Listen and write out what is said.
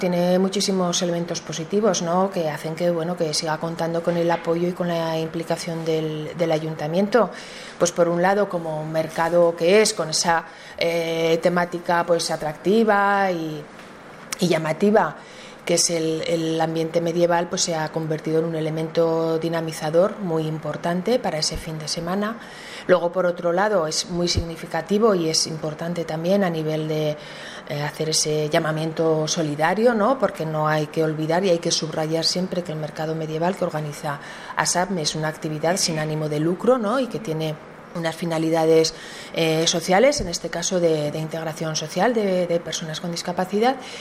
Tiene muchísimos elementos positivos, ¿no?, que hacen que, bueno, que siga contando con el apoyo y con la implicación del ayuntamiento. Pues por un lado, como un mercado que es, con esa temática pues atractiva y llamativa, que es el ambiente medieval, pues se ha convertido en un elemento dinamizador muy importante para ese fin de semana. Luego, por otro lado, es muy significativo y es importante también a nivel de hacer ese llamamiento solidario, ¿no?, porque no hay que olvidar y hay que subrayar siempre que el mercado medieval que organiza ASAPME es una actividad sin ánimo de lucro, ¿no?, y que tiene unas finalidades sociales, en este caso de integración social de personas con discapacidad.